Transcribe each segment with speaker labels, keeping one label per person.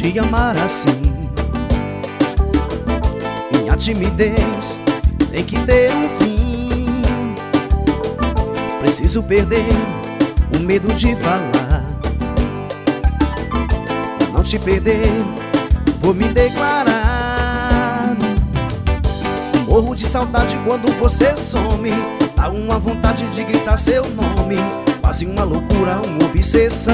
Speaker 1: te amar assim. Minha timidez tem que ter um fim. Preciso perder o medo de falar. Pra não te perder, vou me declarar. Morro de saudade quando você some. Dá uma vontade de gritar seu nome. Quase uma loucura, uma obsessão.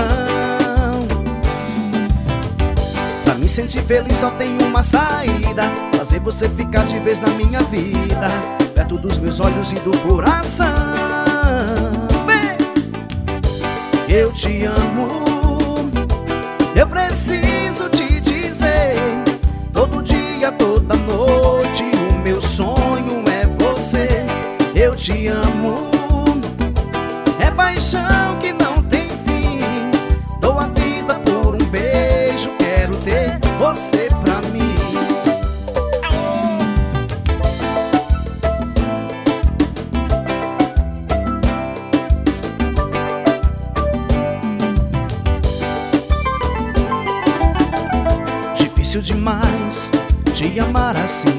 Speaker 1: Pra me sentir feliz só tem uma saída: fazer você ficar de vez na minha vida, perto dos meus olhos e do coração. Vem! Eu te amo, eu preciso te dizer. Todo dia, toda noite, o meu sonho é você. Eu te amo, é paixão que não tem fim. Dou a vida por um beijo, quero ter você pra mim. Difícil demais te amar assim.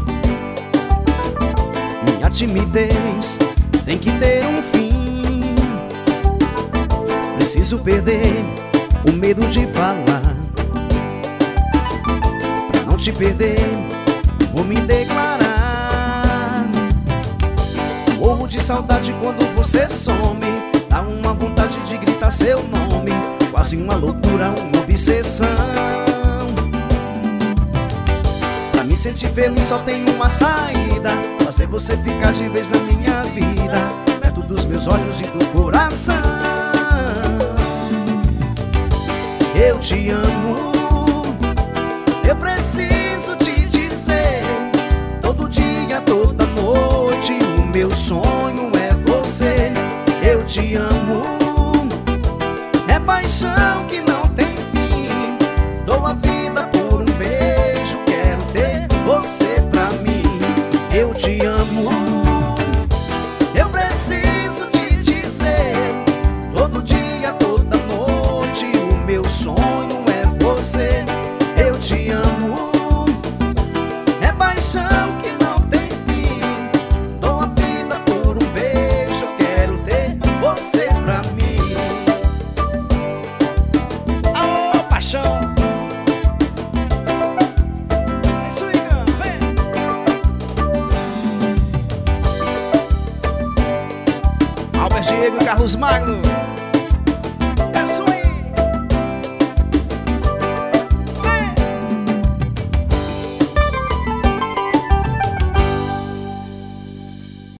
Speaker 1: Minha timidez tem que ter um fim. Preciso perder o medo de falar. Pra não te perder, vou me declarar. Morro de saudade quando você some. Dá uma vontade de gritar seu nome. Quase uma loucura, uma obsessão. Pra me sentir feliz só tem uma saída: fazer você ficar de vez na minha vida, perto dos meus olhos e do coração. Eu te amo, eu preciso te dizer. Todo dia, toda noite, o meu sonho é você. Eu te amo, é paixão que não tem fim. Dou a vida por um beijo, quero ter você pra mim. Eu te amo, eu preciso te dizer. Todo dia, toda noite, o meu sonho é você. Eu te amo, é paixão que não tem fim. Dou a vida por um beijo, quero ter você pra mim. Alô, paixão! Albert Diego e Carlos Magno.